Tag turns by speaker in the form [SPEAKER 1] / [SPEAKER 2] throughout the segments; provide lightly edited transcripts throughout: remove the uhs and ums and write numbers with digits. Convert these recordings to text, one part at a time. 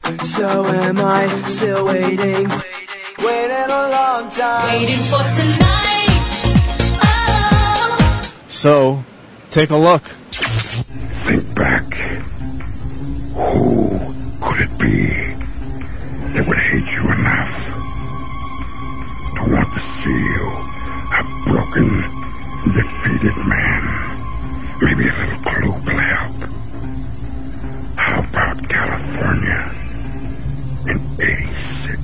[SPEAKER 1] So am I, still waiting. Waiting a long time.
[SPEAKER 2] Waiting for tonight. Oh.
[SPEAKER 3] So, take a look.
[SPEAKER 4] Think back. Who could it be that would hate you enough to want to see you a broken, defeated man? Maybe a little clue will help. How about California in 86?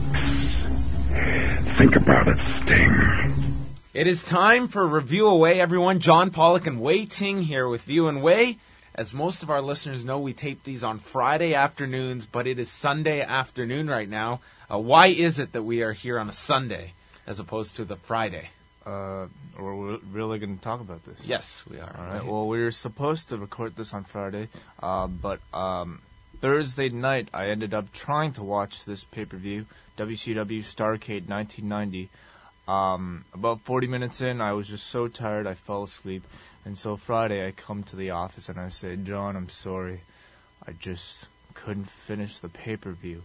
[SPEAKER 4] Think about it, Sting.
[SPEAKER 5] It is time for Review Away, everyone. John Pollock and Wei Ting here with you. And Wei, as most of our listeners know, we tape these on Friday afternoons, but it is Sunday afternoon right now. Why is it that we are here on a Sunday as opposed to the Friday?
[SPEAKER 3] We're really going to talk about this.
[SPEAKER 5] Yes, we are.
[SPEAKER 3] All right. Well, we were supposed to record this on Friday, but Thursday night I ended up trying to watch this pay-per-view, WCW Starrcade 1990. About 40 minutes in, I was just so tired I fell asleep. And so Friday I come to the office and I say, John, I'm sorry. I just couldn't finish the pay-per-view.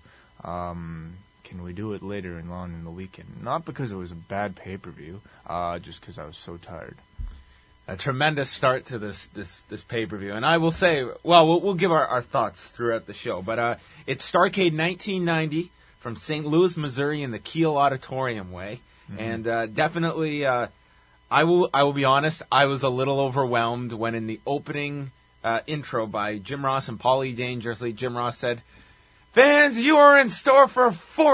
[SPEAKER 3] Can we do it later on in the weekend? Not because it was a bad pay-per-view, just because I was so tired.
[SPEAKER 5] A tremendous start to this pay-per-view. And I will say, well, we'll give our thoughts throughout the show. But it's Starrcade 1990 from St. Louis, Missouri in the Kiel Auditorium, Way. Mm-hmm. And definitely, I will be honest, I was a little overwhelmed when in the opening intro by Jim Ross and Paulie Dangerously, Jim Ross said, "Fans, you are in store for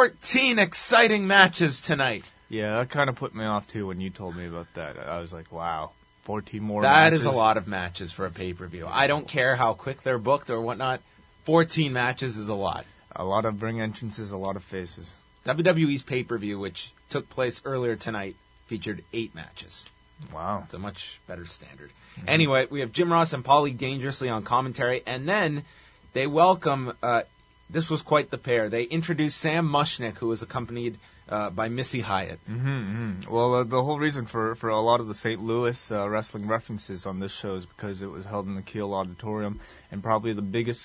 [SPEAKER 5] 14 exciting matches tonight."
[SPEAKER 3] Yeah, that kind of put me off, too, when you told me about that. I was like, wow, 14 more
[SPEAKER 5] That
[SPEAKER 3] matches?
[SPEAKER 5] is a lot of matches for a pay-per-view. I don't care how quick they're booked or whatnot. 14 matches is a lot.
[SPEAKER 3] A lot of ring entrances, a lot of faces.
[SPEAKER 5] WWE's pay-per-view, which took place earlier tonight, featured 8 matches.
[SPEAKER 3] Wow.
[SPEAKER 5] It's a much better standard. Mm-hmm. Anyway, we have Jim Ross and Paulie Dangerously on commentary, and then they welcome... this was quite the pair. They introduced Sam Mushnick, who was accompanied by Missy Hyatt.
[SPEAKER 3] Mm-hmm, mm-hmm. Well, the whole reason for a lot of the St. Louis wrestling references on this show is because it was held in the Kiel Auditorium, and probably the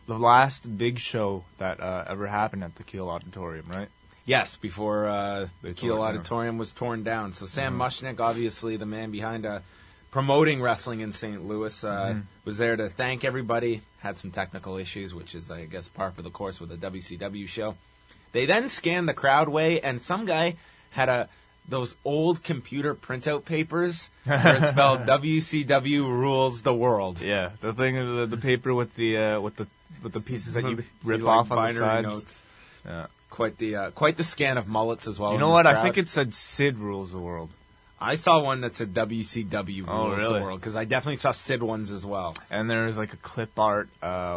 [SPEAKER 3] last big show that ever happened at the Kiel Auditorium, right?
[SPEAKER 5] Yes, before the Kiel Auditorium was torn down. So Sam Mushnick, obviously the man behind promoting wrestling in St. Louis, was there to thank everybody. Had some technical issues, which is, I guess, par for the course with a WCW show. They then scanned the crowd way, and some guy had those old computer printout papers where it spelled WCW rules the world.
[SPEAKER 3] Yeah, the thing, the paper with the pieces that you rip off on the sides.
[SPEAKER 5] Notes. Yeah. Quite the scan of mullets as well.
[SPEAKER 3] You know what? I think it said Sid rules the world.
[SPEAKER 5] I saw one that said WCW rules
[SPEAKER 3] really?
[SPEAKER 5] the world, because I definitely saw Sid ones as well.
[SPEAKER 3] And there's like a clip art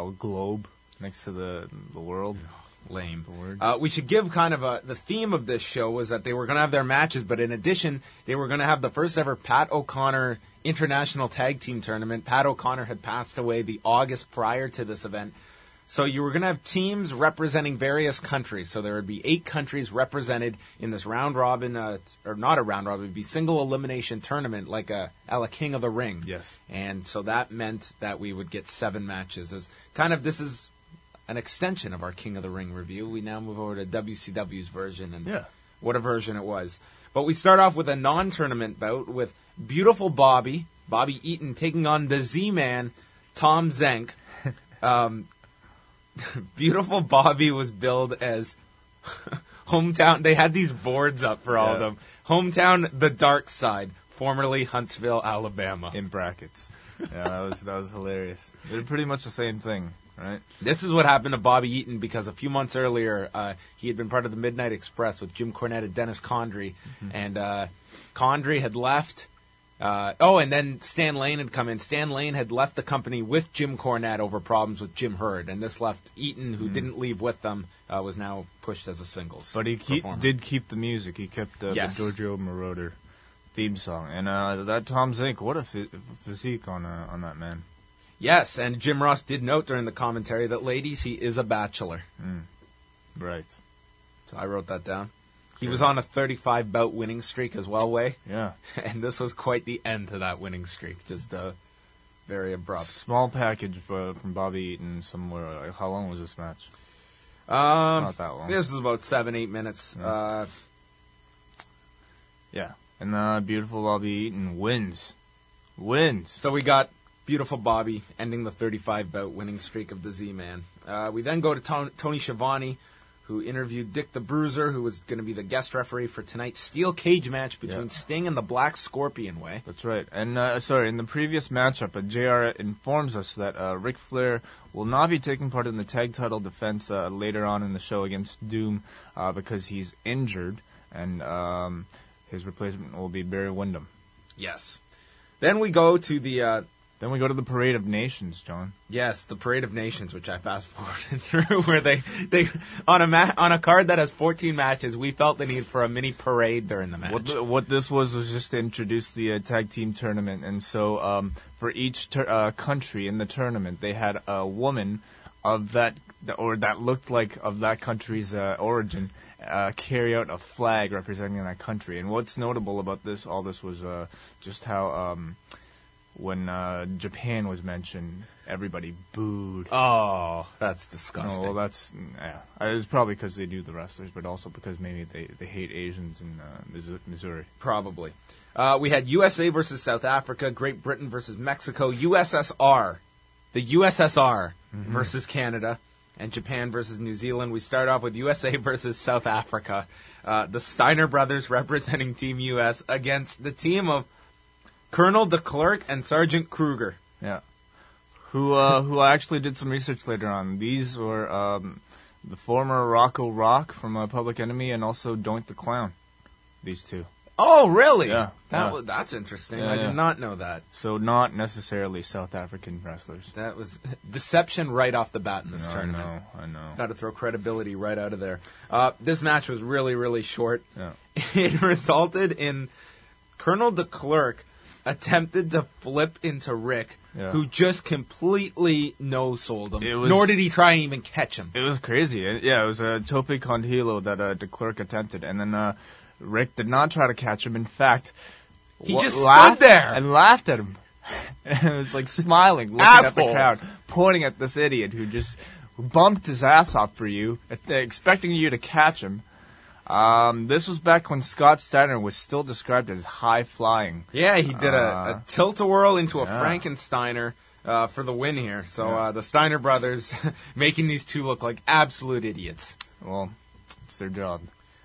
[SPEAKER 3] globe next to the world.
[SPEAKER 5] Lame.
[SPEAKER 3] The word.
[SPEAKER 5] We should give kind of the theme of this show was that they were going to have their matches, but in addition, they were going to have the first ever Pat O'Connor International Tag Team Tournament. Pat O'Connor had passed away the August prior to this event. So you were going to have teams representing various countries. So there would be 8 countries represented in this round robin, or not a round robin, it would be single elimination tournament like a King of the Ring.
[SPEAKER 3] Yes.
[SPEAKER 5] And so that meant that we would get 7 matches. As kind of this is an extension of our King of the Ring review. We now move over to WCW's version, and what a version it was. But we start off with a non-tournament bout with beautiful Bobby Eaton taking on the Z-Man, Tom Zenk. Beautiful Bobby was billed as hometown. They had these boards up for all of them. Hometown, the dark side, formerly Huntsville, Alabama.
[SPEAKER 3] In brackets. Yeah, that was hilarious. They're pretty much the same thing, right?
[SPEAKER 5] This is what happened to Bobby Eaton because a few months earlier, he had been part of the Midnight Express with Jim Cornette and Dennis Condrey. Mm-hmm. And Condrey had left. And then Stan Lane had come in. Stan Lane had left the company with Jim Cornette over problems with Jim Herd, and this left Eaton, who didn't leave with them, was now pushed as a singles.
[SPEAKER 3] But he did keep the music. He kept the Giorgio Moroder theme song, and that Tom Zenk, what a physique on that man.
[SPEAKER 5] Yes, and Jim Ross did note during the commentary that, ladies, he is a bachelor.
[SPEAKER 3] Right.
[SPEAKER 5] So I wrote that down. He was on a 35-bout winning streak as well, Way.
[SPEAKER 3] Yeah.
[SPEAKER 5] And this was quite the end to that winning streak. Just very abrupt.
[SPEAKER 3] Small package from Bobby Eaton somewhere. How long was this match? Not that long.
[SPEAKER 5] This was about 7-8 minutes.
[SPEAKER 3] Yeah. And Beautiful Bobby Eaton wins.
[SPEAKER 5] So we got Beautiful Bobby ending the 35-bout winning streak of the Z-Man. We then go to Tony Schiavone, who interviewed Dick the Bruiser, who was going to be the guest referee for tonight's steel cage match between Sting and the Black Scorpion Way.
[SPEAKER 3] That's right. And, in the previous matchup, JR informs us that Ric Flair will not be taking part in the tag title defense later on in the show against Doom because he's injured, and his replacement will be Barry Windham.
[SPEAKER 5] Yes. Then we go to the...
[SPEAKER 3] Then we go to the Parade of Nations, John.
[SPEAKER 5] Yes, the Parade of Nations, which I fast-forwarded through, where they on a card that has 14 matches, we felt the need for a mini parade during the match.
[SPEAKER 3] What this was just to introduce the tag team tournament, and so for each country in the tournament, they had a woman of that looked like of that country's origin carry out a flag representing that country. And what's notable about all this was just how. When Japan was mentioned, everybody booed.
[SPEAKER 5] Oh, that's disgusting.
[SPEAKER 3] Oh, well, that's It was probably because they knew the wrestlers, but also because maybe they hate Asians in Missouri.
[SPEAKER 5] Probably. We had USA versus South Africa, Great Britain versus Mexico, USSR, the USSR versus Canada, and Japan versus New Zealand. We start off with USA versus South Africa. The Steiner brothers representing Team US against the team of Colonel de Klerk and Sergeant Kruger.
[SPEAKER 3] Yeah. Who I actually did some research later on. These were the former Rocco Rock from Public Enemy and also Doink the Clown. These two.
[SPEAKER 5] Oh, really?
[SPEAKER 3] Yeah.
[SPEAKER 5] That's interesting. I did not know that.
[SPEAKER 3] So not necessarily South African wrestlers.
[SPEAKER 5] That was deception right off the bat in this tournament.
[SPEAKER 3] I know.
[SPEAKER 5] Got to throw credibility right out of there. This match was really, really short.
[SPEAKER 3] Yeah.
[SPEAKER 5] It resulted in Colonel de Klerk attempted to flip into Rick, who just completely no-sold him. Nor did he try and even catch him.
[SPEAKER 3] It was crazy. It was a tope con hilo that de Klerk attempted. And then Rick did not try to catch him. In fact,
[SPEAKER 5] he just stood there
[SPEAKER 3] and laughed at him. And it was like smiling, looking at the crowd, pointing at this idiot who just bumped his ass off for you, expecting you to catch him. This was back when Scott Steiner was still described as high-flying.
[SPEAKER 5] Yeah, he did a tilt-a-whirl into a Frankensteiner for the win here. So the Steiner brothers making these two look like absolute idiots.
[SPEAKER 3] Well, it's their job.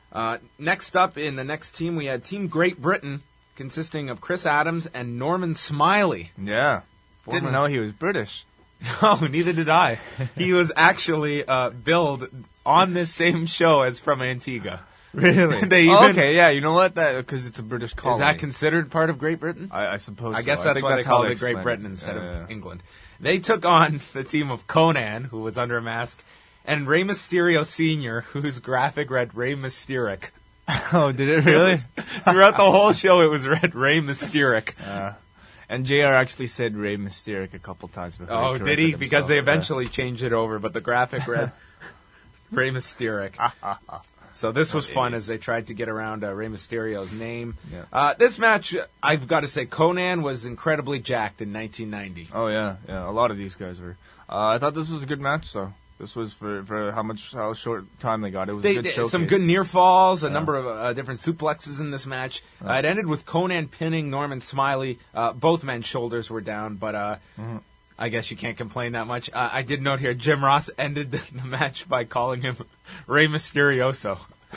[SPEAKER 5] Next up in the next team, we had Team Great Britain, consisting of Chris Adams and Norman Smiley.
[SPEAKER 3] Yeah. Didn't know he was British.
[SPEAKER 5] No, neither did I. He was actually billed on this same show as from Antigua.
[SPEAKER 3] Really? Okay, yeah, you know what? Because it's a British colony.
[SPEAKER 5] Is that considered part of Great Britain?
[SPEAKER 3] I suppose
[SPEAKER 5] I guess
[SPEAKER 3] so.
[SPEAKER 5] that's why they call it Great Britain instead of England. They took on the team of Conan, who was under a mask, and Rey Mysterio Sr., whose graphic read Rey Mysteric.
[SPEAKER 3] Oh, did it really?
[SPEAKER 5] Throughout the whole show, it was read Rey Mysteric.
[SPEAKER 3] And JR actually said Rey Mysteric a couple times before.
[SPEAKER 5] Oh, did he? Because they eventually changed it over, but the graphic read Rey Mysteric. So this was fun as they tried to get around Rey Mysterio's name. Yeah. This match, I've got to say, Conan was incredibly jacked in 1990.
[SPEAKER 3] Oh, yeah. A lot of these guys were. I thought this was a good match, though. This was for how short time they got. It was a good showcase.
[SPEAKER 5] Some good near falls, a number of different suplexes in this match. It ended with Conan pinning Norman Smiley. Both men's shoulders were down, but I guess you can't complain that much. I did note here, Jim Ross ended the match by calling him Rey Mysterioso.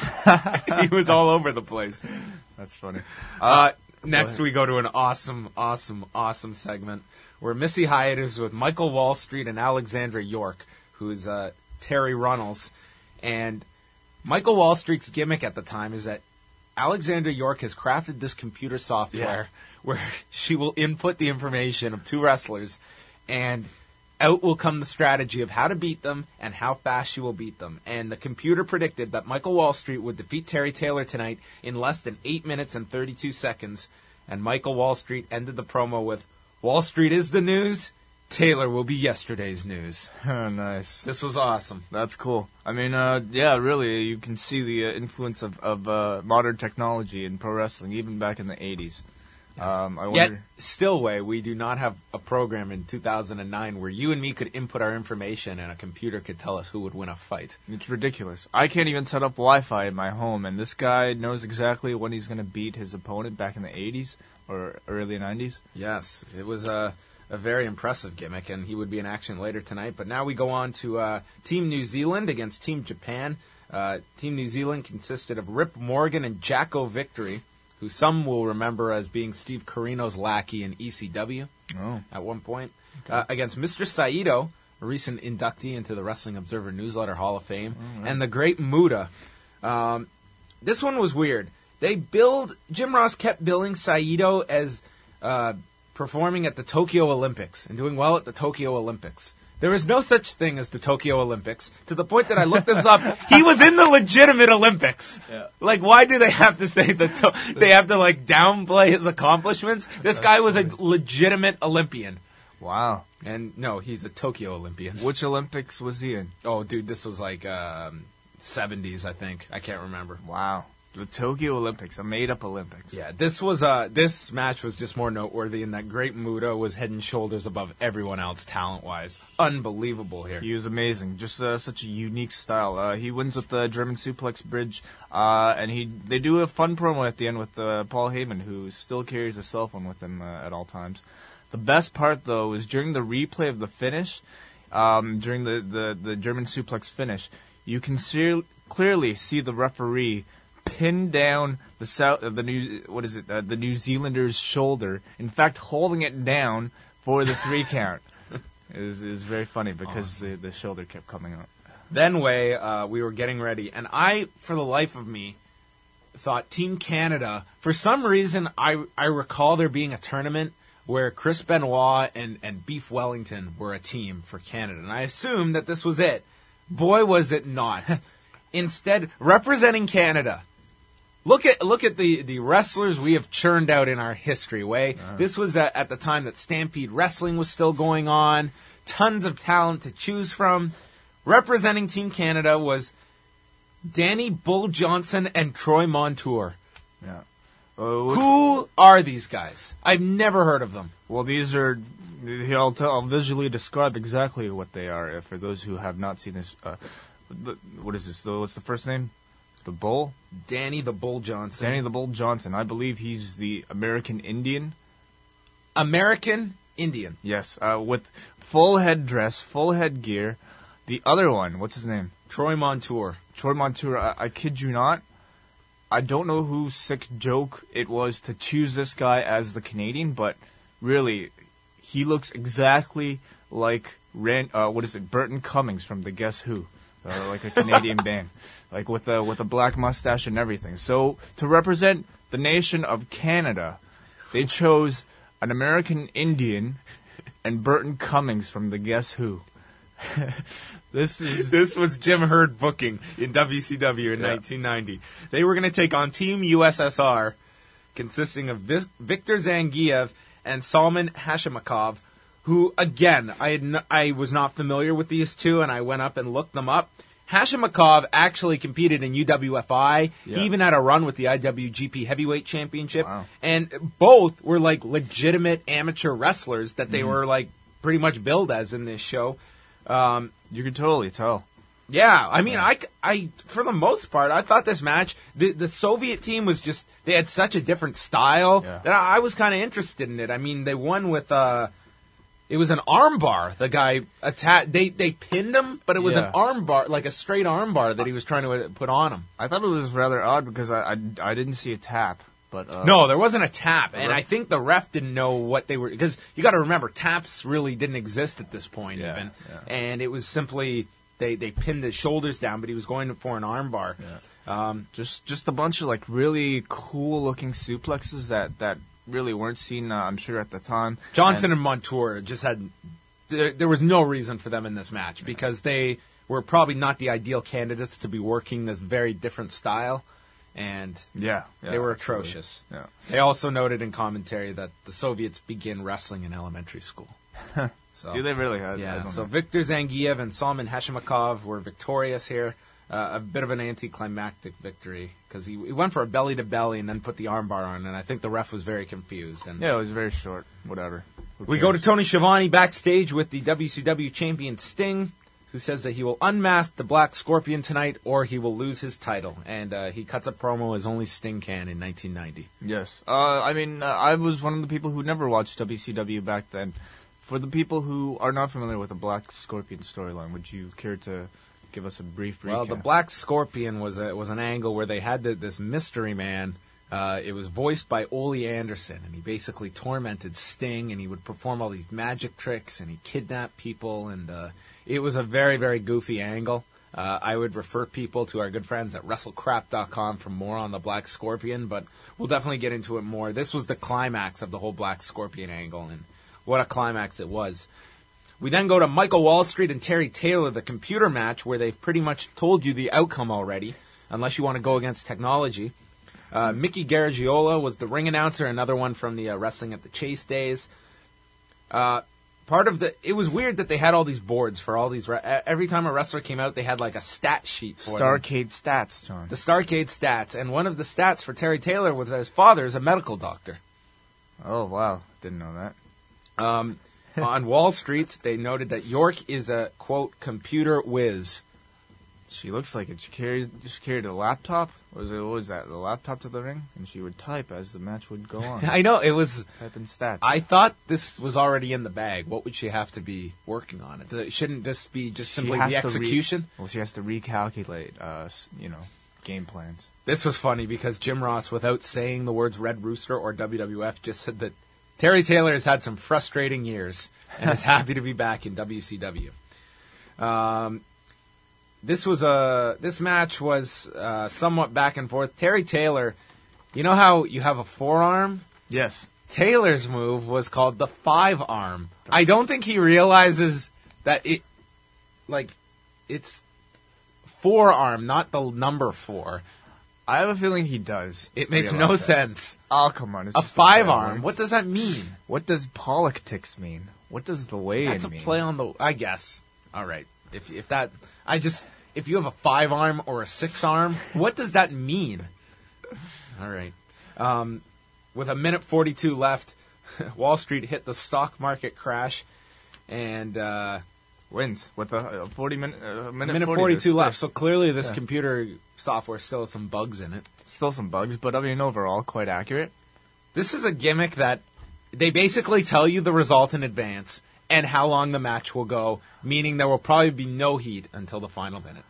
[SPEAKER 5] He was all over the place.
[SPEAKER 3] That's funny.
[SPEAKER 5] Next, we go to an awesome segment where Missy Hyatt is with Michael Wall Street and Alexandra York, who's Terry Runnels. And Michael Wall Street's gimmick at the time is that Alexandra York has crafted this computer software where she will input the information of two wrestlers, and out will come the strategy of how to beat them and how fast she will beat them. And the computer predicted that Michael Wall Street would defeat Terry Taylor tonight in less than 8 minutes and 32 seconds. And Michael Wall Street ended the promo with, "Wall Street is the news. Taylor will be yesterday's news."
[SPEAKER 3] Oh, nice.
[SPEAKER 5] This was awesome.
[SPEAKER 3] That's cool. I mean, really, you can see the influence of modern technology in pro wrestling, even back in the 80s. I
[SPEAKER 5] Yet,
[SPEAKER 3] wonder.
[SPEAKER 5] Stillway, we do not have a program in 2009 where you and me could input our information and a computer could tell us who would win a fight.
[SPEAKER 3] It's ridiculous. I can't even set up Wi-Fi in my home, and this guy knows exactly when he's going to beat his opponent back in the 80s or early 90s.
[SPEAKER 5] Yes, it was a very impressive gimmick, and he would be in action later tonight. But now we go on to Team New Zealand against Team Japan. Team New Zealand consisted of Rip Morgan and Jacko Victory, who some will remember as being Steve Corino's lackey in ECW at one point, against Mr. Saito, a recent inductee into the Wrestling Observer Newsletter Hall of Fame, and the Great Muta. This one was weird. Jim Ross kept billing Saito as performing at the Tokyo Olympics and doing well at the Tokyo Olympics. There is no such thing as the Tokyo Olympics, to the point that I looked this up. He was in the legitimate Olympics.
[SPEAKER 3] Yeah.
[SPEAKER 5] Like, why do they have to say they have to, like, downplay his accomplishments? This guy was a legitimate Olympian.
[SPEAKER 3] Wow.
[SPEAKER 5] And, no, he's a Tokyo Olympian.
[SPEAKER 3] Which Olympics was he in?
[SPEAKER 5] Oh, dude, this was, like, 70s, I think. I can't remember.
[SPEAKER 3] Wow. The Tokyo Olympics, a made-up Olympics.
[SPEAKER 5] Yeah, this match was just more noteworthy in that Great Muta was head and shoulders above everyone else talent-wise. Unbelievable here.
[SPEAKER 3] He was amazing. Just such a unique style. He wins with the German suplex bridge, and they do a fun promo at the end with Paul Heyman, who still carries a cell phone with him at all times. The best part, though, is during the replay of the finish, during the German suplex finish, you can clearly see the referee pin down the New Zealander's shoulder. In fact, holding it down for the 3 count. It was very funny because the shoulder kept coming up.
[SPEAKER 5] Then we were getting ready, and I, for the life of me, thought Team Canada. For some reason, I recall there being a tournament where Chris Benoit and Beef Wellington were a team for Canada, and I assumed that this was it. Boy, was it not. Instead, representing Canada. Look at the wrestlers we have churned out in our history, Way. This was at the time that Stampede Wrestling was still going on. Tons of talent to choose from. Representing Team Canada was Danny Bull Johnson and Troy Montour.
[SPEAKER 3] Yeah.
[SPEAKER 5] Who are these guys? I've never heard of them.
[SPEAKER 3] Well, these are. Here, I'll visually describe exactly what they are for those who have not seen this. What is this? What's the first name? The Bull?
[SPEAKER 5] Danny the Bull Johnson.
[SPEAKER 3] Danny the Bull Johnson. I believe he's the American Indian.
[SPEAKER 5] American Indian.
[SPEAKER 3] Yes, with full headdress, full headgear. The other one, what's his name?
[SPEAKER 5] Troy Montour.
[SPEAKER 3] Troy Montour, I kid you not. I don't know whose sick joke it was to choose this guy as the Canadian, but really, he looks exactly like Burton Cummings from the Guess Who. Like a Canadian band, like with a black mustache and everything. So to represent the nation of Canada, they chose an American Indian and Burton Cummings from the Guess Who. This
[SPEAKER 5] was Jim Herd booking in WCW in 1990. They were going to take on Team USSR, consisting of Victor Zangief and Salman Hashimakov, who, again, I was not familiar with these two, and I went up and looked them up. Hashimakov actually competed in UWFI.
[SPEAKER 3] Yeah.
[SPEAKER 5] He even had a run with the IWGP Heavyweight Championship.
[SPEAKER 3] Wow.
[SPEAKER 5] And both were, like, legitimate amateur wrestlers that they were, like, pretty much billed as in this show.
[SPEAKER 3] You can totally tell.
[SPEAKER 5] Yeah, I mean, I for the most part, I thought this match, the Soviet team was just, they had such a different style that I was kind of interested in it. I mean, they won with, it was an armbar. The guy attacked, they pinned him, but it was an armbar, like a straight armbar that he was trying to put on him.
[SPEAKER 3] I thought it was rather odd because I didn't see a tap. But
[SPEAKER 5] no, there wasn't a tap, and I think the ref didn't know what they were, because you got to remember, taps really didn't exist at this point even, and it was simply they pinned his shoulders down, but he was going for an armbar.
[SPEAKER 3] Yeah. Just a bunch of like really cool looking suplexes that really weren't seen, I'm sure, at the time.
[SPEAKER 5] Johnson and Montour just had, there was no reason for them in this match because they were probably not the ideal candidates to be working this very different style. And they were atrocious.
[SPEAKER 3] Yeah.
[SPEAKER 5] They also noted in commentary that the Soviets begin wrestling in elementary school. So,
[SPEAKER 3] do they really?
[SPEAKER 5] So Victor Zangief and Salman Hashimakov were victorious here. a bit of an anticlimactic victory because he went for a belly-to-belly and then put the armbar on, and I think the ref was very confused. And
[SPEAKER 3] Yeah, it was very short. Whatever. Who
[SPEAKER 5] we go to
[SPEAKER 3] cares?
[SPEAKER 5] Tony Schiavone backstage with the WCW champion Sting, who says that he will unmask the Black Scorpion tonight or he will lose his title. And he cuts a promo as only Sting can in 1990.
[SPEAKER 3] Yes. I was one of the people who never watched WCW back then. For the people who are not familiar with the Black Scorpion storyline, would you care to give us a brief recap?
[SPEAKER 5] Well, the Black Scorpion was an angle where they had this mystery man. It was voiced by Ole Anderson, and he basically tormented Sting, and he would perform all these magic tricks, and he kidnapped people, and it was a very, very goofy angle. I would refer people to our good friends at WrestleCrap.com for more on the Black Scorpion, but we'll definitely get into it more. This was the climax of the whole Black Scorpion angle, and what a climax it was. We then go to Michael Wall Street and Terry Taylor, the computer match, where they've pretty much told you the outcome already, unless you want to go against technology. Mickey Garagiola was the ring announcer, another one from the Wrestling at the Chase days. It was weird that they had all these boards for all these. Every time a wrestler came out, they had like a stat sheet for them.
[SPEAKER 3] Starcade stats, John.
[SPEAKER 5] The Starcade stats, and one of the stats for Terry Taylor was that his father is a medical doctor.
[SPEAKER 3] Oh, wow. Didn't know that.
[SPEAKER 5] On Wall Street, they noted that York is a, quote, computer whiz.
[SPEAKER 3] She looks like it. She carried a laptop. What was that? The laptop to the ring? And she would type as the match would go on.
[SPEAKER 5] I know, it was...
[SPEAKER 3] Type in stats.
[SPEAKER 5] I thought this was already in the bag. What would she have to be working on? Shouldn't this be just
[SPEAKER 3] She
[SPEAKER 5] simply
[SPEAKER 3] has
[SPEAKER 5] the
[SPEAKER 3] to
[SPEAKER 5] execution?
[SPEAKER 3] she has to recalculate, game plans.
[SPEAKER 5] This was funny because Jim Ross, without saying the words Red Rooster or WWF, just said that Terry Taylor has had some frustrating years and is happy to be back in WCW. This match was somewhat back and forth. Terry Taylor, you know how you have a forearm?
[SPEAKER 3] Yes.
[SPEAKER 5] Taylor's move was called the 5-arm. I don't think he realizes that it's forearm, not the number 4.
[SPEAKER 3] I have a feeling he does.
[SPEAKER 5] It makes
[SPEAKER 3] realize
[SPEAKER 5] no
[SPEAKER 3] that.
[SPEAKER 5] sense.
[SPEAKER 3] Oh, come on. It's
[SPEAKER 5] A
[SPEAKER 3] just play on
[SPEAKER 5] 5-arm.
[SPEAKER 3] words.
[SPEAKER 5] What does that mean?
[SPEAKER 3] What does politics mean? What does the weigh-in
[SPEAKER 5] That's a
[SPEAKER 3] mean?
[SPEAKER 5] play on the. I guess. All right. If you have a 5-arm or a 6-arm, what does that mean? All right. With a minute 42 left, Wall Street hit the stock market crash, and
[SPEAKER 3] Wins with a 40-minute
[SPEAKER 5] minute
[SPEAKER 3] 40
[SPEAKER 5] 42
[SPEAKER 3] to
[SPEAKER 5] left.
[SPEAKER 3] start.
[SPEAKER 5] So clearly, this computer software still has some bugs in it.
[SPEAKER 3] Still some bugs, but I mean overall quite accurate.
[SPEAKER 5] This is a gimmick that they basically tell you the result in advance and how long the match will go, meaning there will probably be no heat until the final minute.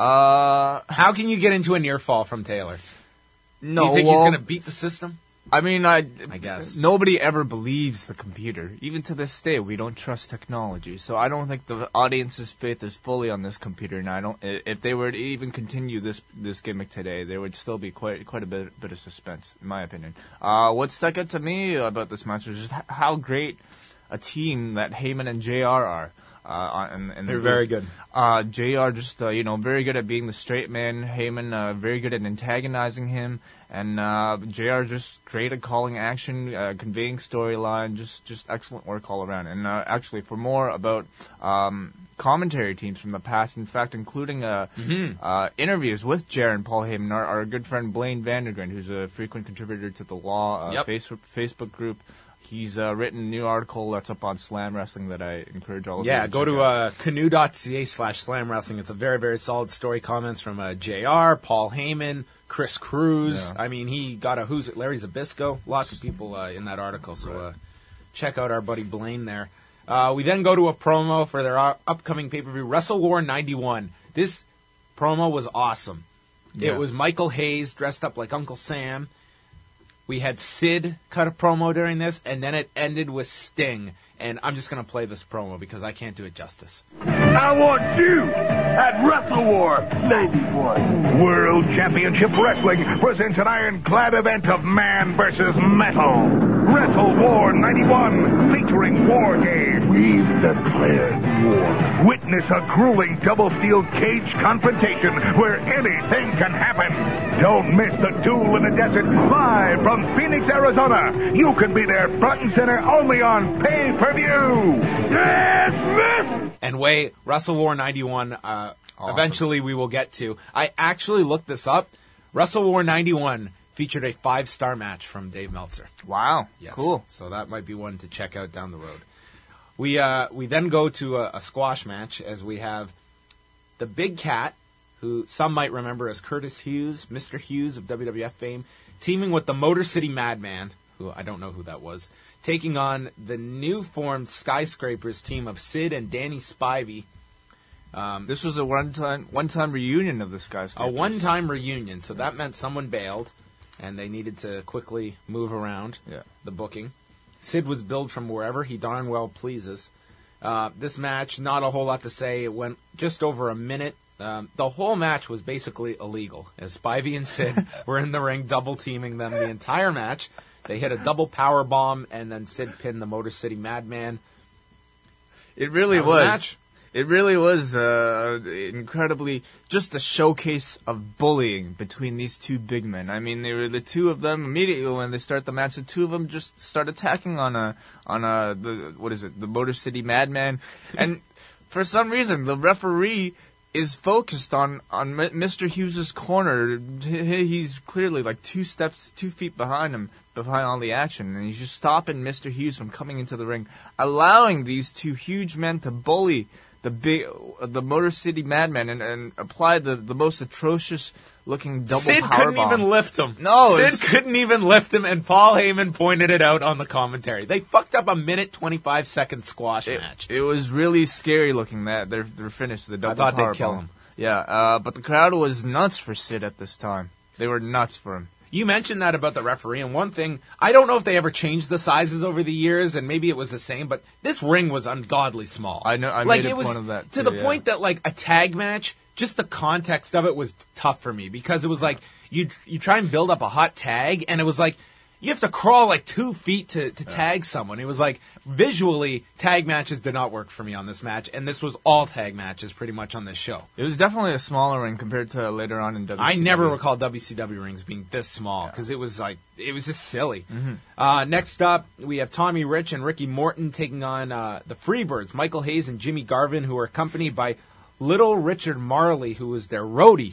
[SPEAKER 5] How can you get into a near fall from Taylor?
[SPEAKER 3] No,
[SPEAKER 5] Do you think he's going to beat the system?
[SPEAKER 3] I mean, I
[SPEAKER 5] guess.
[SPEAKER 3] nobody ever believes the computer. Even to this day, we don't trust technology. So I don't think the audience's faith is fully on this computer. And if they were to even continue this gimmick today, there would still be quite a bit of suspense, in my opinion. What stuck out to me about this match was just how great a team that Heyman and JR are.
[SPEAKER 5] They're very good.
[SPEAKER 3] JR just, very good at being the straight man. Heyman, very good at antagonizing him. And JR just great at calling action, conveying storyline, just excellent work all around. And actually, for more about commentary teams from the past, in fact, including interviews with JR and Paul Heyman, our good friend Blaine Vandergren, who's a frequent contributor to the Law Facebook group. He's written a new article that's up on Slam Wrestling that I encourage all of you to
[SPEAKER 5] go
[SPEAKER 3] check
[SPEAKER 5] to
[SPEAKER 3] out.
[SPEAKER 5] canoe.ca/Slam Wrestling. It's a very, very solid story. Comments from JR, Paul Heyman, Chris Cruz.
[SPEAKER 3] Yeah.
[SPEAKER 5] I mean, he got a Who's It, Larry Zbyszko. Lots of people in that article. So check out our buddy Blaine there. We then go to a promo for their upcoming pay-per-view, Wrestle War 91. This promo was awesome.
[SPEAKER 3] Yeah.
[SPEAKER 5] It was Michael Hayes dressed up like Uncle Sam. We had Sid cut a promo during this, and then it ended with Sting. And I'm just going to play this promo because I can't do it justice.
[SPEAKER 4] I want you at Wrestle War 91. World Championship Wrestling presents an ironclad event of man versus metal. Wrestle War 91, featuring War Games. We've declared war. Witness a grueling double steel cage confrontation where anything can happen. Don't miss the Duel in the Desert live from Phoenix, Arizona. You can be there front and center only on pay-per-view. Dismiss!
[SPEAKER 5] And Wrestle War 91, eventually we will get to. I actually looked this up. Wrestle War 91 featured a 5-star match from Dave Meltzer.
[SPEAKER 3] Wow.
[SPEAKER 5] Yes.
[SPEAKER 3] Cool.
[SPEAKER 5] So that might be one to check out down the road. We then go to a squash match as we have the Big Cat, who some might remember as Curtis Hughes, Mr. Hughes of WWF fame, teaming with the Motor City Madman, who I don't know who that was, taking on the new formed Skyscrapers team of Sid and Danny Spivey.
[SPEAKER 3] This was a one-time reunion of the Skyscrapers.
[SPEAKER 5] A one-time reunion, so that meant someone bailed, and they needed to quickly move around the booking. Sid was billed from wherever he darn well pleases. This match, not a whole lot to say. It went just over a minute. The whole match was basically illegal, as Spivey and Sid were in the ring double-teaming them the entire match. They hit a double power bomb, and then Sid pinned the Motor City Madman.
[SPEAKER 3] It really
[SPEAKER 5] That was the match.
[SPEAKER 3] It really was incredibly just a showcase of bullying between these two big men. I mean, they were the two of them immediately when they start the match. The two of them just start attacking on the Motor City Madman, and for some reason the referee is focused on Mr. Hughes' corner. He's clearly like 2 feet behind him, behind all the action, and he's just stopping Mr. Hughes from coming into the ring, allowing these two huge men to bully the Motor City Madman and apply the most atrocious looking double
[SPEAKER 5] Sid
[SPEAKER 3] powerbomb.
[SPEAKER 5] couldn't even lift him.
[SPEAKER 3] No,
[SPEAKER 5] Sid couldn't even lift him, and Paul Heyman pointed it out on the commentary. They fucked up a 1:25 squash match.
[SPEAKER 3] It was really scary looking. That their finish, the double
[SPEAKER 5] I thought
[SPEAKER 3] powerbomb.
[SPEAKER 5] they'd kill him.
[SPEAKER 3] Yeah, but the crowd was nuts for Sid at this time. They were nuts for him.
[SPEAKER 5] You mentioned that about the referee, and one thing, I don't know if they ever changed the sizes over the years, and maybe it was the same, but this ring was ungodly small.
[SPEAKER 3] I know. I
[SPEAKER 5] like,
[SPEAKER 3] made
[SPEAKER 5] it
[SPEAKER 3] a
[SPEAKER 5] was
[SPEAKER 3] point of that
[SPEAKER 5] to
[SPEAKER 3] too,
[SPEAKER 5] the point that, like, a tag match, just the context of it was tough for me, because it was like, you try and build up a hot tag, and it was like, you have to crawl like 2 feet to tag someone. It was like, visually, tag matches did not work for me on this match, and this was all tag matches pretty much on this show.
[SPEAKER 3] It was definitely a smaller ring compared to later on in WCW.
[SPEAKER 5] I never recall WCW rings being this small, because it was like, it was just silly. Next up, we have Tommy Rich and Ricky Morton taking on the Freebirds, Michael Hayes and Jimmy Garvin, who are accompanied by Little Richard Marley, who was their roadie.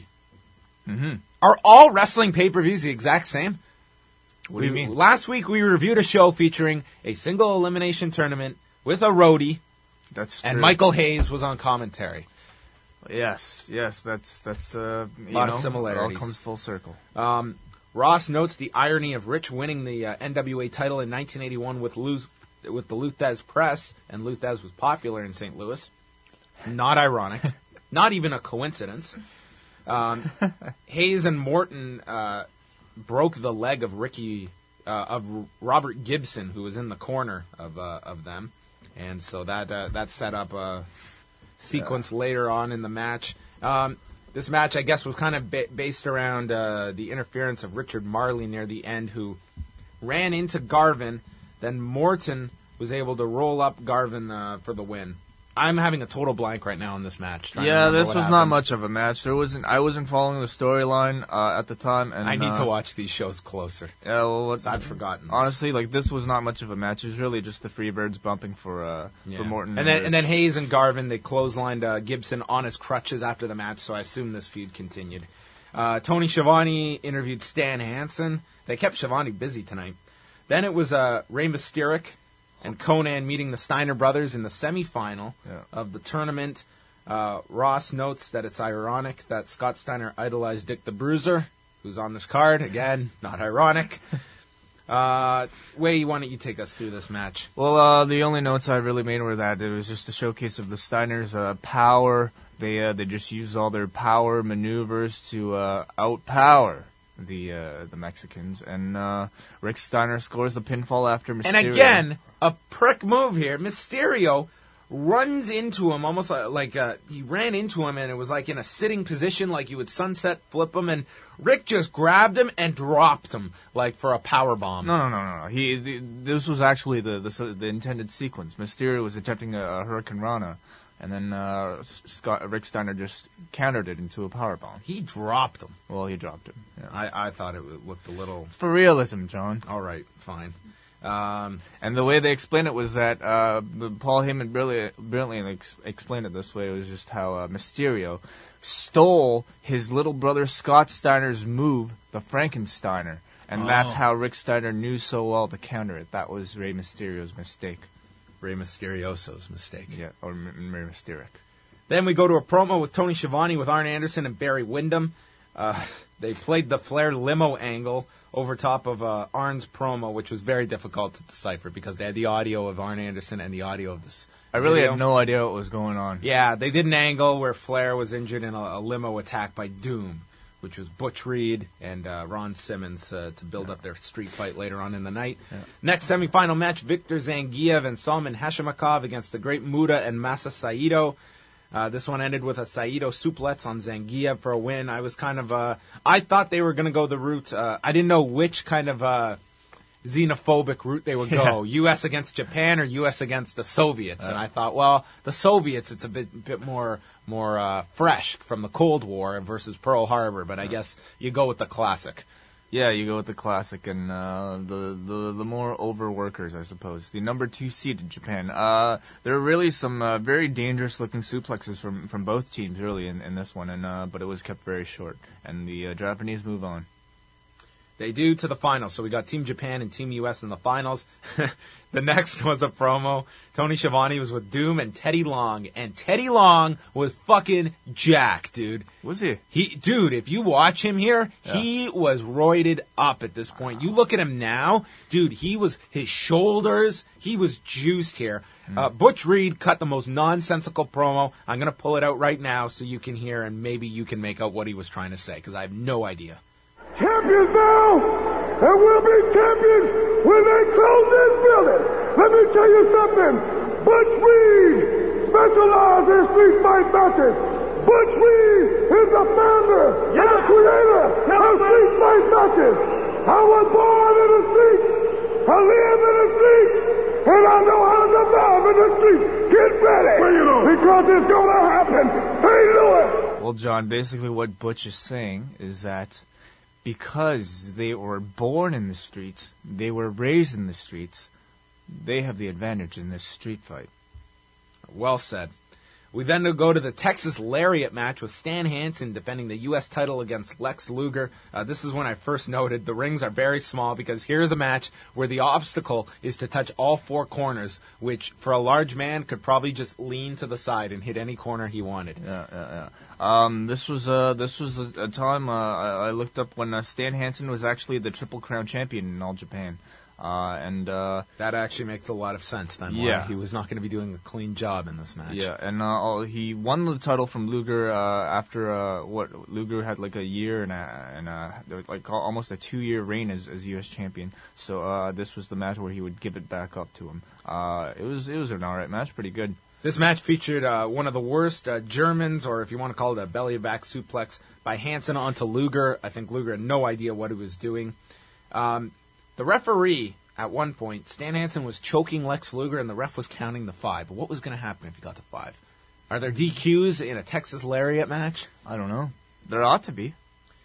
[SPEAKER 5] Are all wrestling pay-per-views the exact same?
[SPEAKER 3] What do you mean?
[SPEAKER 5] Last week we reviewed a show featuring a single elimination tournament with a roadie,
[SPEAKER 3] That's true.
[SPEAKER 5] and Michael Hayes was on commentary.
[SPEAKER 3] Yes, that's a
[SPEAKER 5] lot of similarities.
[SPEAKER 3] It all comes full circle.
[SPEAKER 5] Ross notes the irony of Rich winning the NWA title in 1981 with the Luthez Press, and Luthez was popular in St. Louis. Not ironic. Not even a coincidence. Hayes and Morton broke the leg of Robert Gibson, who was in the corner of them, and so that set up a sequence later on in the match. This match, I guess, was kind of based around the interference of Richard Marley near the end, who ran into Garvin. Then Morton was able to roll up Garvin for the win. I'm having a total blank right now on this match.
[SPEAKER 3] Yeah, this was not much of a match. I wasn't following the storyline at the time, and
[SPEAKER 5] I need to watch these shows closer.
[SPEAKER 3] Yeah, well,
[SPEAKER 5] I've forgotten.
[SPEAKER 3] Honestly, like, this was not much of a match. It was really just the Freebirds bumping for Morton.
[SPEAKER 5] And then Hayes and Garvin, they clotheslined Gibson on his crutches after the match, so I assume this feud continued. Tony Schiavone interviewed Stan Hansen. They kept Schiavone busy tonight. Then it was Rey Mysterio and Conan meeting the Steiner brothers in the semifinal of the tournament. Ross notes that it's ironic that Scott Steiner idolized Dick the Bruiser, who's on this card. Again, not ironic. Wei, why don't you take us through this match?
[SPEAKER 3] Well, the only notes I really made were that it was just a showcase of the Steiners' power. They just used all their power maneuvers to outpower the Mexicans, and Rick Steiner scores the pinfall after Mysterio.
[SPEAKER 5] And again, a prick move here. Mysterio runs into him almost like he ran into him, and it was like in a sitting position, like you would sunset flip him, and Rick just grabbed him and dropped him like for a power bomb.
[SPEAKER 3] No. This was actually the intended sequence. Mysterio was attempting a Hurricane Rana, and then Rick Steiner just countered it into a powerbomb.
[SPEAKER 5] He dropped him.
[SPEAKER 3] Well, he dropped him. Yeah.
[SPEAKER 5] I thought it looked a little...
[SPEAKER 3] It's for realism, John.
[SPEAKER 5] All right, fine.
[SPEAKER 3] And the way they explained it was that Paul Heyman brilliantly explained it this way. It was just how Mysterio stole his little brother Scott Steiner's move, the Frankensteiner. And that's how Rick Steiner knew so well to counter it. That was Rey Mysterio's mistake.
[SPEAKER 5] Rey Mysterioso's mistake.
[SPEAKER 3] Yeah, or Rey Mysteric.
[SPEAKER 5] Then we go to a promo with Tony Schiavone with Arn Anderson and Barry Windham. They played the Flair limo angle over top of Arn's promo, which was very difficult to decipher because they had the audio of Arn Anderson and the audio of this.
[SPEAKER 3] I really
[SPEAKER 5] video.
[SPEAKER 3] had no idea what was going on.
[SPEAKER 5] Yeah, they did an angle where Flair was injured in a limo attack by Doom, which was Butch Reed and Ron Simmons to build up their street fight later on in the night. Yeah. Next semifinal match, Victor Zangief and Salman Hashimakov against the Great Muta and Masa Saito. This one ended with a Saito suplex on Zangief for a win. I was kind of, I thought they were going to go the route, I didn't know which kind of xenophobic route they would go. U.S. against Japan or U.S. against the Soviets. And I thought, well, the Soviets, it's a bit more fresh from the Cold War versus Pearl Harbor. But I guess you go with the classic.
[SPEAKER 3] Yeah, you go with the classic and the more overworkers, I suppose. The number 2 seed in Japan. There are really some very dangerous-looking suplexes from both teams, really, in this one, and but it was kept very short. And the Japanese move on.
[SPEAKER 5] They do to the finals. So we got Team Japan and Team U.S. in the finals. The next was a promo. Tony Schiavone was with Doom and Teddy Long. And Teddy Long was fucking jacked, dude.
[SPEAKER 3] Was he?
[SPEAKER 5] Dude, if you watch him here, he was roided up at this point. You look at him now, dude, his shoulders, he was juiced here. Butch Reed cut the most nonsensical promo. I'm going to pull it out right now so you can hear and maybe you can make out what he was trying to say because I have no idea.
[SPEAKER 4] Champions now, and we'll be champions when they close this building. Let me tell you something. Butch Reed specializes in street fight matches. Butch Reed is the founder and the creator of street fight matches. I was born in the streets. I live in the streets. And I know how to survive in the streets. Get ready. Because it's going to happen. Hey, Louis.
[SPEAKER 3] Well, John, basically what Butch is saying is that because they were born in the streets, they were raised in the streets, they have the advantage in this street fight.
[SPEAKER 5] Well said. We then go to the Texas Lariat match with Stan Hansen defending the U.S. title against Lex Luger. This is when I first noted the rings are very small because here's a match where the obstacle is to touch all 4 corners, which for a large man could probably just lean to the side and hit any corner he wanted.
[SPEAKER 3] Yeah. This was a time I looked up when Stan Hansen was actually the Triple Crown champion in All Japan.
[SPEAKER 5] That actually makes a lot of sense then.
[SPEAKER 3] Yeah.
[SPEAKER 5] He was not going to be doing a clean job in this match.
[SPEAKER 3] Yeah, and he won the title from Luger after Luger had like a year and like almost a 2-year reign as U.S. champion. So this was the match where he would give it back up to him. It was an alright match, pretty good.
[SPEAKER 5] This match featured one of the worst Germans, or if you want to call it a belly back suplex, by Hansen onto Luger. I think Luger had no idea what he was doing. The referee, at one point, Stan Hansen was choking Lex Luger, and the ref was counting the 5. What was going to happen if he got to 5? Are there DQs in a Texas Lariat match?
[SPEAKER 3] I don't know. There ought to be.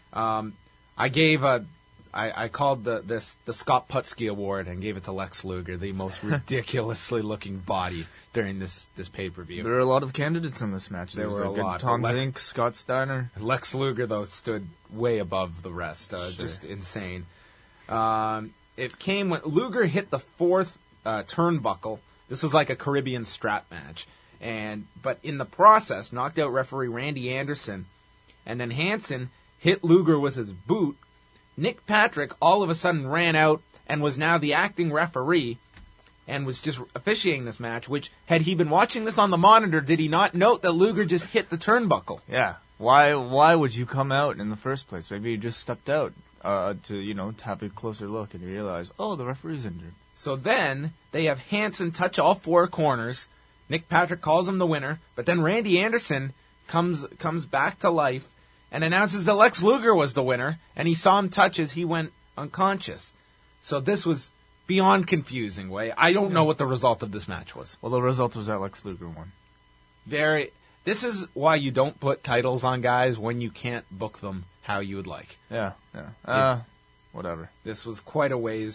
[SPEAKER 5] I called the Scott Putski Award and gave it to Lex Luger, the most ridiculously looking body during this pay-per-view.
[SPEAKER 3] There were a lot of candidates in this match.
[SPEAKER 5] There were a lot.
[SPEAKER 3] Tom Zink, Scott Steiner.
[SPEAKER 5] Lex Luger, though, stood way above the rest.
[SPEAKER 3] Sure.
[SPEAKER 5] Just insane. It came when Luger hit the 4th turnbuckle. This was like a Caribbean strap match. But in the process, knocked out referee Randy Anderson. And then Hansen hit Luger with his boot. Nick Patrick all of a sudden ran out and was now the acting referee and was just officiating this match, which, had he been watching this on the monitor, did he not note that Luger just hit the turnbuckle?
[SPEAKER 3] Yeah. Why would you come out in the first place? Maybe you just stepped out to have a closer look and realize, oh, the referee's injured.
[SPEAKER 5] So then they have Hansen touch all 4 corners. Nick Patrick calls him the winner, but then Randy Anderson comes back to life and announces that Lex Luger was the winner, and he saw him touch as he went unconscious. So this was beyond confusing, Way. I don't know what the result of this match was.
[SPEAKER 3] Well, the result was that Lex Luger won.
[SPEAKER 5] This is why you don't put titles on guys when you can't book them how you would like.
[SPEAKER 3] Yeah. Whatever.
[SPEAKER 5] This was quite a ways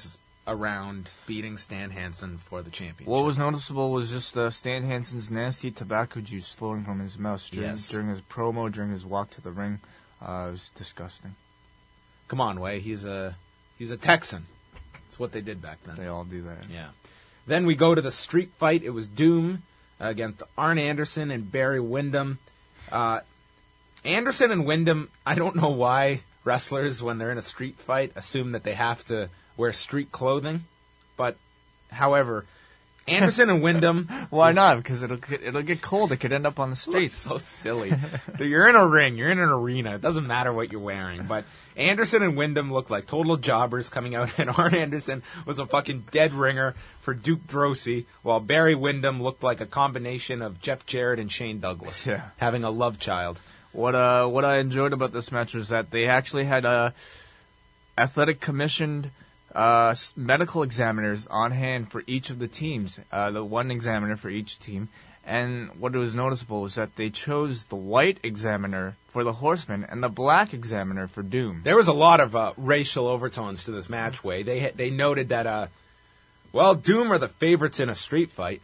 [SPEAKER 5] around beating Stan Hansen for the championship.
[SPEAKER 3] What was noticeable was just Stan Hansen's nasty tobacco juice flowing from his mouth during his promo, during his walk to the ring. It was disgusting.
[SPEAKER 5] Come on, Way. He's a Texan. That's what they did back then.
[SPEAKER 3] They all do that.
[SPEAKER 5] Yeah. Then we go to the street fight. It was Doom against Arn Anderson and Barry Windham. Anderson and Windham, I don't know why wrestlers, when they're in a street fight, assume that they have to wear street clothing. But, however, Anderson and Windham...
[SPEAKER 3] Why not? Because it'll get cold. It could end up on the streets.
[SPEAKER 5] So silly. You're in a ring. You're in an arena. It doesn't matter what you're wearing. But Anderson and Windham looked like total jobbers coming out, and Arn Anderson was a fucking dead ringer for Duke Drosy, while Barry Windham looked like a combination of Jeff Jarrett and Shane Douglas, having a love child.
[SPEAKER 3] What I enjoyed about this match was that they actually had athletic commissioned medical examiners on hand for each of the teams, the one examiner for each team. And what was noticeable was that they chose the white examiner for the Horsemen and the black examiner for Doom.
[SPEAKER 5] There was a lot of racial overtones to this match, Way. They noted that, Doom are the favorites in a street fight.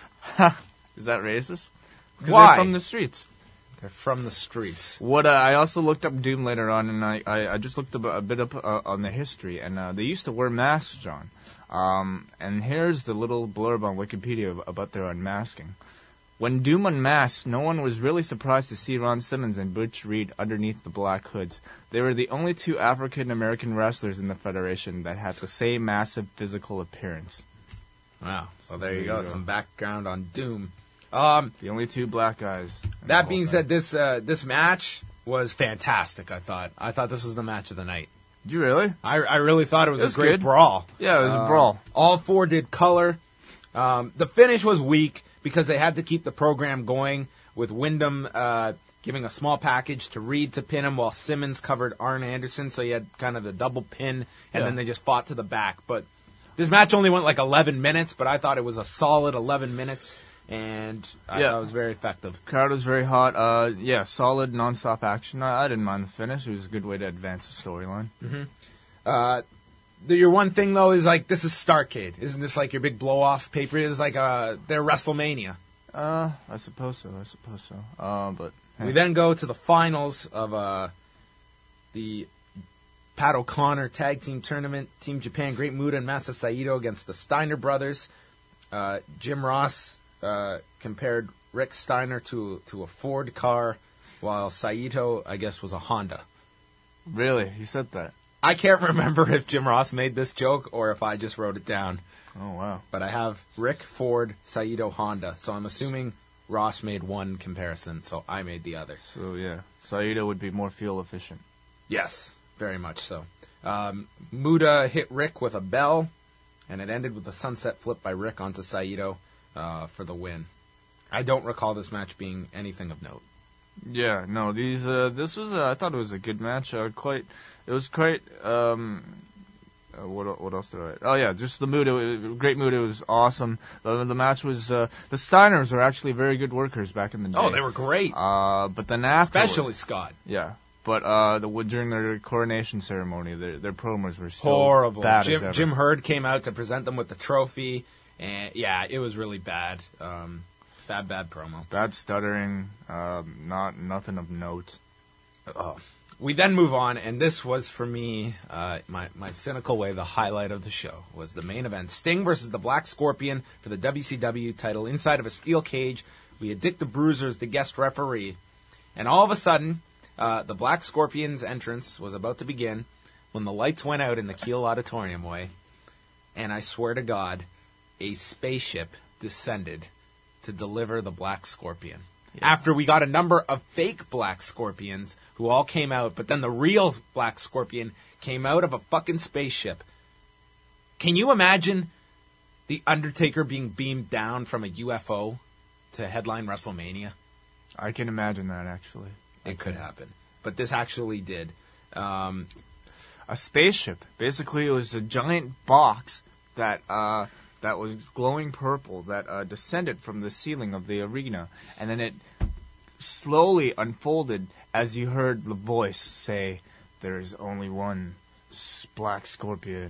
[SPEAKER 3] Is that racist? 'Cause
[SPEAKER 5] Why?
[SPEAKER 3] They're from the streets.
[SPEAKER 5] They're from the streets.
[SPEAKER 3] What I also looked up Doom later on, and I just looked a bit up on the history, and they used to wear masks, John. And here's the little blurb on Wikipedia about their unmasking. When Doom unmasked, no one was really surprised to see Ron Simmons and Butch Reed underneath the black hoods. They were the only two African-American wrestlers in the Federation that had the same massive physical appearance.
[SPEAKER 5] Wow. So there you go. Some background on Doom.
[SPEAKER 3] The only two black guys.
[SPEAKER 5] That being said, this match was fantastic, I thought. I thought this was the match of the night.
[SPEAKER 3] Did you really?
[SPEAKER 5] I really thought it was a great
[SPEAKER 3] good.
[SPEAKER 5] brawl.
[SPEAKER 3] Yeah, it was a brawl.
[SPEAKER 5] All four did color. The finish was weak because they had to keep the program going with Windham giving a small package to Reed to pin him while Simmons covered Arn Anderson. So you had kind of the double pin, and then they just fought to the back. But this match only went like 11 minutes, but I thought it was a solid 11 minutes. And I thought it was very effective.
[SPEAKER 3] Crowd was very hot. Solid, non-stop action. I didn't mind the finish. It was a good way to advance the storyline.
[SPEAKER 5] Mm-hmm. Your one thing, though, is like, this is Starrcade. Isn't this like your big blow-off paper? It's like their WrestleMania.
[SPEAKER 3] I suppose so. But hey.
[SPEAKER 5] We then go to the finals of the Pat O'Connor Tag Team Tournament. Team Japan, Great Muta and Masa Saito against the Steiner brothers. Jim Ross compared Rick Steiner to a Ford car, while Saito, I guess, was a Honda.
[SPEAKER 3] Really? He said that?
[SPEAKER 5] I can't remember if Jim Ross made this joke or if I just wrote it down.
[SPEAKER 3] Oh, wow.
[SPEAKER 5] But I have Rick, Ford, Saito, Honda. So I'm assuming Ross made one comparison, so I made the other.
[SPEAKER 3] So, yeah. Saito would be more fuel efficient.
[SPEAKER 5] Yes, very much so. Muta hit Rick with a bell, and it ended with a sunset flip by Rick onto Saito for the win. I don't recall this match being anything of note.
[SPEAKER 3] Yeah, no, this was, I thought it was a good match. It was quite, what else did I write? Oh, yeah, just the Muta, Great Muta was awesome. The match was, the Steiners were actually very good workers back in the day.
[SPEAKER 5] Oh, they were great.
[SPEAKER 3] But then afterwards,
[SPEAKER 5] especially Scott.
[SPEAKER 3] Yeah. But during their coronation ceremony, their promos were still
[SPEAKER 5] horrible.
[SPEAKER 3] Bad as ever.
[SPEAKER 5] Jim Herd came out to present them with the trophy, and yeah, it was really bad. Bad promo.
[SPEAKER 3] Bad stuttering. Nothing of note.
[SPEAKER 5] Oh. We then move on, and this was for me, my cynical way, the highlight of the show was the main event: Sting versus the Black Scorpion for the WCW title inside of a steel cage. We had Dick the Bruiser as the guest referee, and all of a sudden, the Black Scorpion's entrance was about to begin when the lights went out in the Kiel Auditorium, Way, and I swear to God, a spaceship descended to deliver the Black Scorpion. Yeah. After we got a number of fake Black Scorpions who all came out, but then the real Black Scorpion came out of a fucking spaceship. Can you imagine The Undertaker being beamed down from a UFO to headline WrestleMania?
[SPEAKER 3] I can imagine that, actually.
[SPEAKER 5] It could happen. But this actually did.
[SPEAKER 3] A spaceship. Basically, it was a giant box that was glowing purple that descended from the ceiling of the arena. And then it slowly unfolded as you heard the voice say, "There is only one Black Scorpion."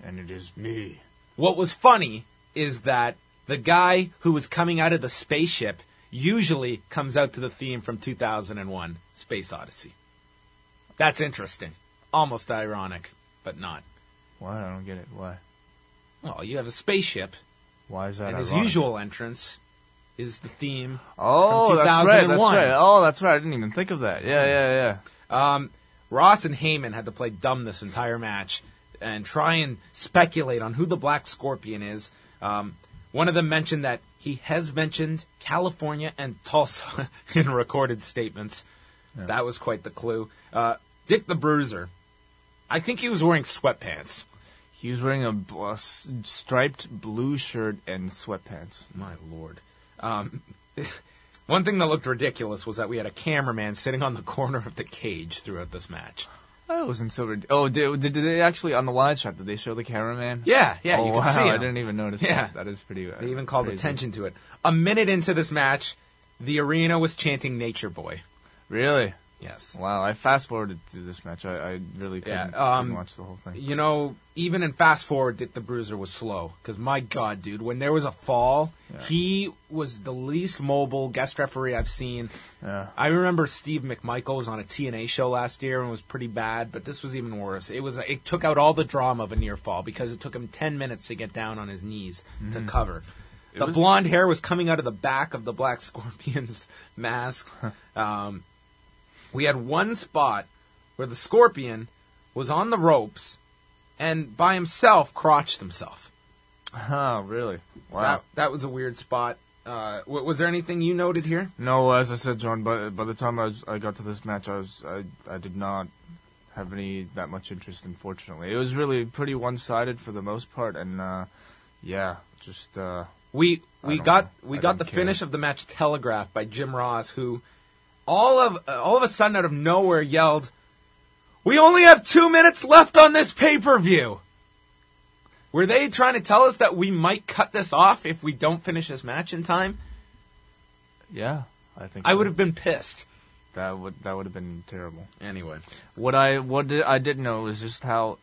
[SPEAKER 3] And it is me.
[SPEAKER 5] What was funny is that the guy who was coming out of the spaceship usually comes out to the theme from 2001, Space Odyssey. That's interesting. Almost ironic, but not.
[SPEAKER 3] Why? I don't get it. Why?
[SPEAKER 5] Well, you have a spaceship,
[SPEAKER 3] Why is that
[SPEAKER 5] and his
[SPEAKER 3] ironic?
[SPEAKER 5] usual entrance is the theme
[SPEAKER 3] Oh,
[SPEAKER 5] from
[SPEAKER 3] that's right.
[SPEAKER 5] 2001.
[SPEAKER 3] That's right. Oh, that's right. I didn't even think of that. Yeah.
[SPEAKER 5] Ross and Heyman had to play dumb this entire match and try and speculate on who the Black Scorpion is. One of them mentioned that he has mentioned California and Tulsa in recorded statements.
[SPEAKER 3] Yeah.
[SPEAKER 5] That was quite the clue. Dick the Bruiser, I think he was wearing sweatpants.
[SPEAKER 3] He was wearing a striped blue shirt and sweatpants.
[SPEAKER 5] My lord. One thing that looked ridiculous was that we had a cameraman sitting on the corner of the cage throughout this match.
[SPEAKER 3] That wasn't so ridiculous. Oh, did they actually, on the wide shot, did they show the cameraman?
[SPEAKER 5] Yeah,
[SPEAKER 3] Oh,
[SPEAKER 5] you
[SPEAKER 3] wow,
[SPEAKER 5] can see him.
[SPEAKER 3] I didn't even notice
[SPEAKER 5] Yeah.
[SPEAKER 3] that. That is pretty
[SPEAKER 5] They even called
[SPEAKER 3] crazy.
[SPEAKER 5] attention to it. A minute into this match, the arena was chanting Nature Boy.
[SPEAKER 3] Really?
[SPEAKER 5] Yes.
[SPEAKER 3] Wow, I fast-forwarded through this match. I really couldn't watch the whole thing.
[SPEAKER 5] You know, even in Fast Forward, Dick the Bruiser was slow. Because, my God, dude, when there was a fall, he was the least mobile guest referee I've seen.
[SPEAKER 3] Yeah.
[SPEAKER 5] I remember Steve McMichael was on a TNA show last year and was pretty bad, but this was even worse. It took out all the drama of a near fall because it took him 10 minutes to get down on his knees to cover. The blonde hair was coming out of the back of the Black Scorpion's mask. We had one spot where the Scorpion was on the ropes and by himself crotched himself.
[SPEAKER 3] Oh, really? Wow.
[SPEAKER 5] That was a weird spot. Was there anything you noted here?
[SPEAKER 3] No, as I said, John, by the time I got to this match, I did not have that much interest, unfortunately. It was really pretty one-sided for the most part, and just
[SPEAKER 5] We
[SPEAKER 3] I
[SPEAKER 5] got
[SPEAKER 3] don't
[SPEAKER 5] the
[SPEAKER 3] care.
[SPEAKER 5] finish of the match telegraphed by Jim Ross, who all of a sudden out of nowhere yelled, "We only have 2 minutes left on this pay-per-view." Were they trying to tell us that we might cut this off if we don't finish this match in time?
[SPEAKER 3] yeah, I think
[SPEAKER 5] I
[SPEAKER 3] so.
[SPEAKER 5] would have been pissed.
[SPEAKER 3] That would have been terrible.
[SPEAKER 5] Anyway,
[SPEAKER 3] What I did know was just how,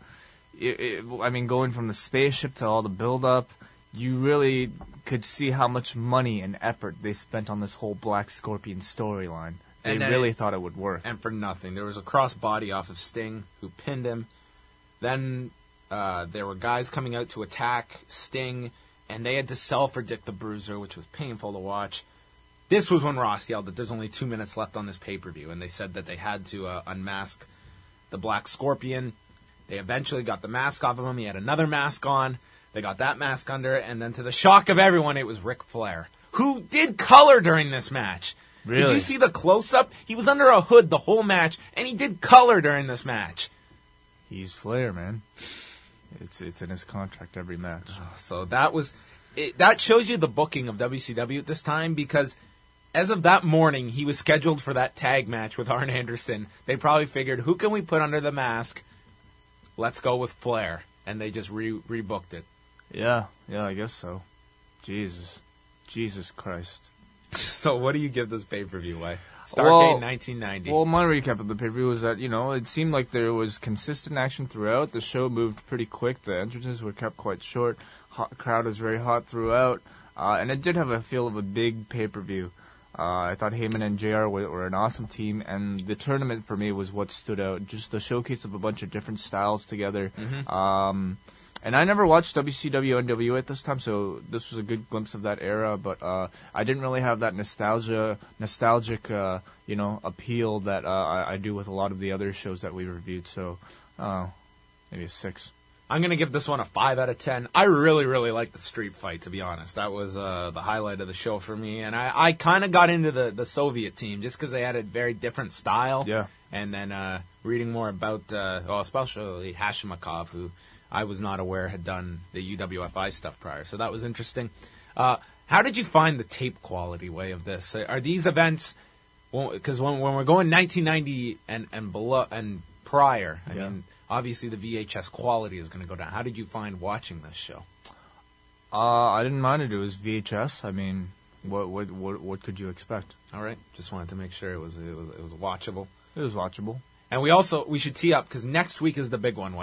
[SPEAKER 3] going from the spaceship to all the build-up, you really could see how much money and effort they spent on this whole Black Scorpion storyline. They
[SPEAKER 5] And then
[SPEAKER 3] really thought it would work.
[SPEAKER 5] and for nothing. There was a crossbody off of Sting who pinned him. Then there were guys coming out to attack Sting, and they had to sell for Dick the Bruiser, which was painful to watch. This was when Ross yelled that there's only 2 minutes left on this pay-per-view, and they said that they had to unmask the Black Scorpion. They eventually got the mask off of him. He had another mask on. They got that mask under, and then to the shock of everyone, it was Ric Flair, who did color during this match. Did
[SPEAKER 3] Really?
[SPEAKER 5] you see the close-up? He was under a hood the whole match, and he did color during this match.
[SPEAKER 3] He's Flair, man. It's in his contract every match.
[SPEAKER 5] So that shows you the booking of WCW at this time, because as of that morning, he was scheduled for that tag match with Arn Anderson. They probably figured, who can we put under the mask? Let's go with Flair. And they just rebooked it.
[SPEAKER 3] Yeah, I guess so. Jesus Christ.
[SPEAKER 5] So what do you give this pay-per-view, Way?
[SPEAKER 3] Well-
[SPEAKER 5] Starrcade 1990.
[SPEAKER 3] Well, my recap of the pay-per-view was that, it seemed like there was consistent action throughout. The show moved pretty quick. The entrances were kept quite short. Crowd was very hot throughout. And it did have a feel of a big pay-per-view. I thought Heyman and JR were an awesome team, and the tournament for me was what stood out. Just the showcase of a bunch of different styles together. And I never watched WCW NWA at this time, so this was a good glimpse of that era. But I didn't really have that nostalgic, appeal that I do with a lot of the other shows that we reviewed. So maybe a 6.
[SPEAKER 5] I'm going to give this one a 5 out of 10. I really, really liked the street fight, to be honest. That was the highlight of the show for me. And I kind of got into the Soviet team just because they had a very different style.
[SPEAKER 3] Yeah.
[SPEAKER 5] And then reading more about, especially Hashimov, who I was not aware had done the UWFI stuff prior. So that was interesting. How did you find the tape quality way of this? Are these events, because when we're going 1990 and below and prior, I mean, obviously the VHS quality is going to go down. How did you find watching this show?
[SPEAKER 3] I didn't mind it. It was VHS. I mean, what could you expect?
[SPEAKER 5] All right, just wanted to make sure it was watchable.
[SPEAKER 3] It was watchable.
[SPEAKER 5] And we should tee up because next week is the big one, Way.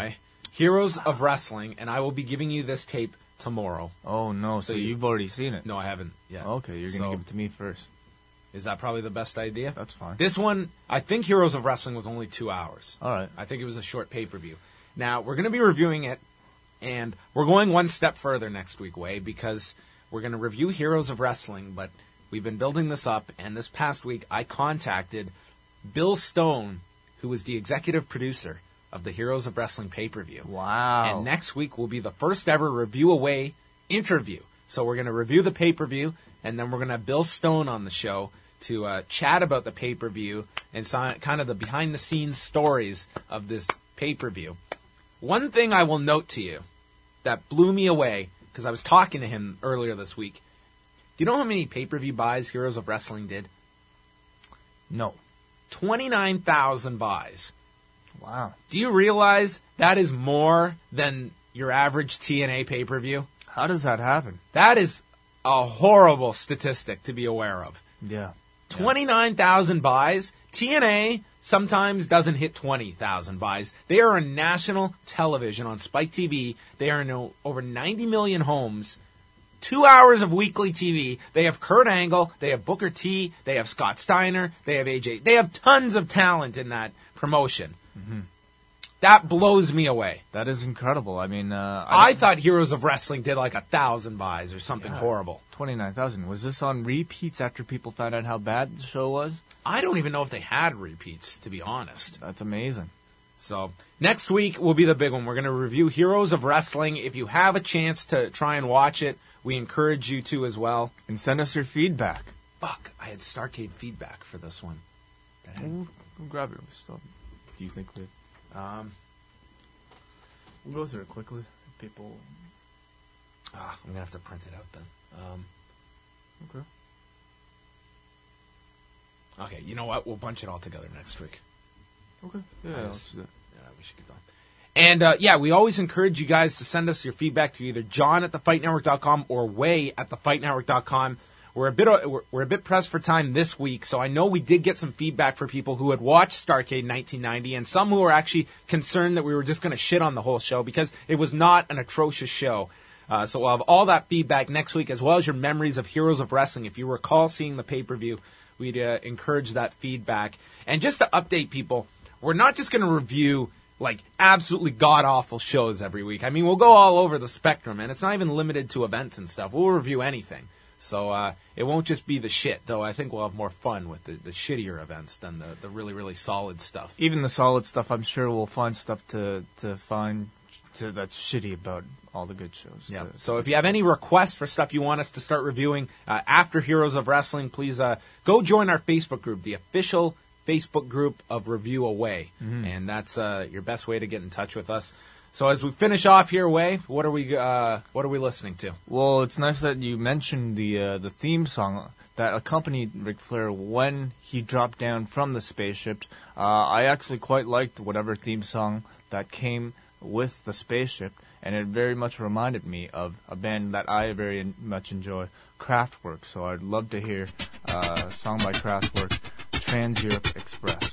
[SPEAKER 5] Heroes of Wrestling, and I will be giving you this tape tomorrow.
[SPEAKER 3] Oh, no. So you've already seen it?
[SPEAKER 5] No, I haven't yet.
[SPEAKER 3] Okay, you're going to give it to me first.
[SPEAKER 5] Is that probably the best idea?
[SPEAKER 3] That's fine.
[SPEAKER 5] This one, I think Heroes of Wrestling was only 2 hours.
[SPEAKER 3] All right.
[SPEAKER 5] I think it was a short pay-per-view. Now, we're going to be reviewing it, and we're going one step further next week, Way, because we're going to review Heroes of Wrestling, but we've been building this up, and this past week I contacted Bill Stone, who was the executive producer of the Heroes of Wrestling pay-per-view.
[SPEAKER 3] Wow.
[SPEAKER 5] And next week will be the first ever Review Away interview. So we're going to review the pay-per-view, and then we're going to have Bill Stone on the show to chat about the pay-per-view and kind of the behind-the-scenes stories of this pay-per-view. One thing I will note to you that blew me away, because I was talking to him earlier this week. Do you know how many pay-per-view buys Heroes of Wrestling did?
[SPEAKER 3] No.
[SPEAKER 5] 29,000 buys.
[SPEAKER 3] Wow.
[SPEAKER 5] Do you realize that is more than your average TNA pay-per-view?
[SPEAKER 3] How does that happen?
[SPEAKER 5] That is a horrible statistic to be aware of.
[SPEAKER 3] Yeah.
[SPEAKER 5] 29,000 buys. TNA sometimes doesn't hit 20,000 buys. They are on national television on Spike TV. They are in over 90 million homes. 2 hours of weekly TV. They have Kurt Angle. They have Booker T. They have Scott Steiner. They have AJ. They have tons of talent in that promotion. Mm-hmm. That blows me away.
[SPEAKER 3] That is incredible. I mean,
[SPEAKER 5] I thought Heroes of Wrestling did like 1,000 buys or something horrible.
[SPEAKER 3] 29,000. Was this on repeats after people found out how bad the show was?
[SPEAKER 5] I don't even know if they had repeats, to be honest.
[SPEAKER 3] That's amazing.
[SPEAKER 5] So, next week will be the big one. We're going to review Heroes of Wrestling. If you have a chance to try and watch it, we encourage you to as well.
[SPEAKER 3] And send us your feedback.
[SPEAKER 5] Fuck, I had Starrcade feedback for this one.
[SPEAKER 3] We'll grab it. Still. Do you think we... We'll go through it quickly. People...
[SPEAKER 5] I'm going to have to print it out then.
[SPEAKER 3] Okay.
[SPEAKER 5] Okay, you know what? We'll bunch it all together next week.
[SPEAKER 3] Okay. Yeah, let's do that.
[SPEAKER 5] Yeah, we should get going. And, we always encourage you guys to send us your feedback to either john@thefightnetwork.com or way@thefightnetwork.com. We're a bit pressed for time this week, so I know we did get some feedback for people who had watched Starrcade 1990 and some who were actually concerned that we were just going to shit on the whole show because it was not an atrocious show. So we'll have all that feedback next week as well as your memories of Heroes of Wrestling. If you recall seeing the pay-per-view, we'd encourage that feedback. And just to update people, we're not just going to review like absolutely god-awful shows every week. I mean, we'll go all over the spectrum, and it's not even limited to events and stuff. We'll review anything. So it won't just be the shit, though I think we'll have more fun with the shittier events than the really, really solid stuff.
[SPEAKER 3] Even the solid stuff, I'm sure we'll find stuff to find that's shitty about all the good shows.
[SPEAKER 5] Yeah. So if you have any requests for stuff you want us to start reviewing after Heroes of Wrestling, please go join our Facebook group, the official Facebook group of Review Away. Mm-hmm. And that's your best way to get in touch with us. So as we finish off here, Way, what are we listening to?
[SPEAKER 3] Well, it's nice that you mentioned the theme song that accompanied Ric Flair when he dropped down from the spaceship. I actually quite liked whatever theme song that came with the spaceship, and it very much reminded me of a band that I very much enjoy, Kraftwerk. So I'd love to hear a song by Kraftwerk, Trans-Europe Express.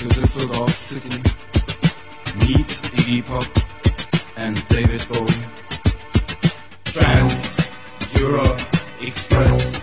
[SPEAKER 6] to Düsseldorf City. Meet Iggy Pop and David Bowie. Trans Europe Express.